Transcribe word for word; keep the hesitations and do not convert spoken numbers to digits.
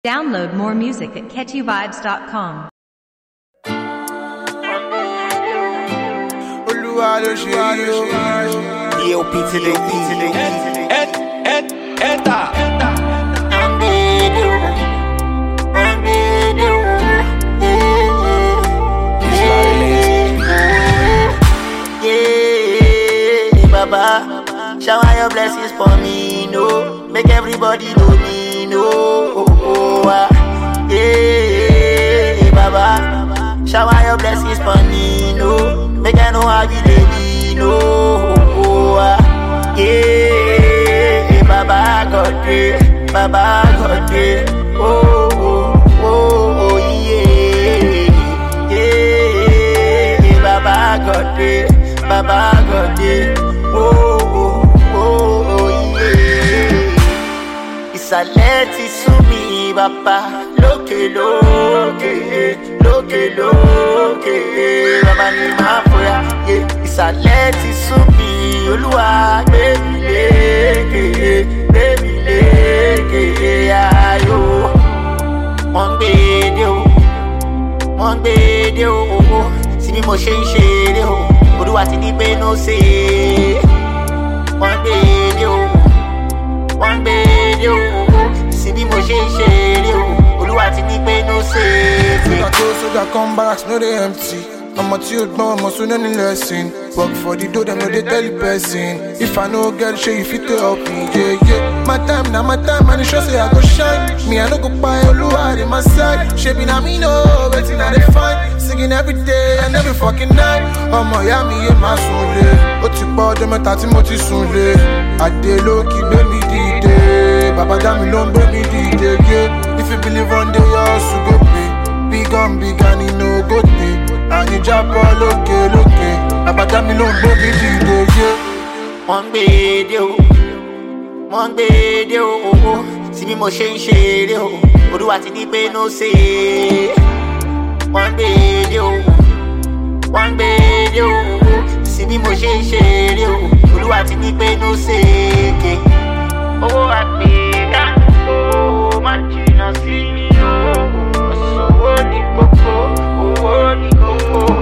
Download more music at catchy vibes dot com. D L P to the E to the E. Et, et, eta. I'm with you. I'm with you. Yeah, yeah, Baba. Shower your blessings for me, no. Make everybody know me, no. Oh, oh, ah. Yeah, Baba. Shower your blessings for me, no. Make I know how you dey, no. Oh, oh, ah. Yeah, Baba God, yeah. Baba God, yeah. Oh, oh, oh, oh, yeah. Yeah, Baba God, yeah. Baba God, yeah. Oh, oh, oh, oh, yeah. Isaleti sumi, Baba. Loke, loke, loke, loke. Baba ni mafoya, yeah. Isaleti sumi, Olúwa gbé mi lékè, gbé mi lékè, ayo. Wọ́n gbé dé o, wọ́n gbé dé o, sí bí mo ṣe ń ṣeré o. Olúwa ti ní pé no ṣe. Wọ́n gbé dé o, wọ́n gbé dé o, sí bí mo ṣe ń ṣeré o. Olúwa ti ní pé no ṣe. Soldier go, soldier come, barracks no dey empty. I'm a child, no, I'm a soon any lesson. Work for the dough, them no they tell the person. If I know girl, show you fit to help me, yeah, yeah. My time, now my time, and it sure say I go shine. Me, I no go buy Oluwa in my side. Shaping on me, no, waiting I they find. Singing every day and every fucking night. Oh my, yeah, me in my soul. Oti pa de meta ti mo ti sunle. Ade low key, baby, dide. Baba Dami long, baby, dide, yeah. If you believe one day, you also go pay. Big on big and you know go day. And you drop all okay, okay. Baba Dami long, baby, dide, yeah. Wọ́n gbé dé o, wọ́n gbé dé o, sí bí mo ṣe ń ṣeré o. Olúwa ti ní pé no ṣe. Wọ́n gbé dé o, wọ́n gbé dé o, sí bí mo ṣe ń ṣeré o. Olúwa ti ní pé no ṣe. Owó àpèká, owó má jìnnà sí mi o. Owó ní kókó, owó ní kókó.